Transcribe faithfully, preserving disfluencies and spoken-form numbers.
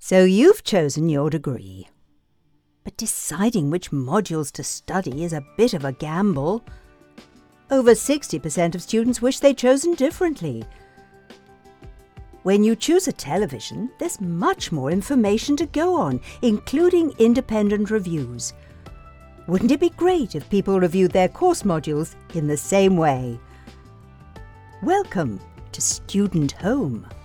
So you've chosen your degree. But deciding which modules to study is a bit of a gamble. Over sixty percent of students wish they'd chosen differently. When you choose a television, there's much more information to go on, including independent reviews. Wouldn't it be great if people reviewed their course modules in the same way? Welcome to Student Home.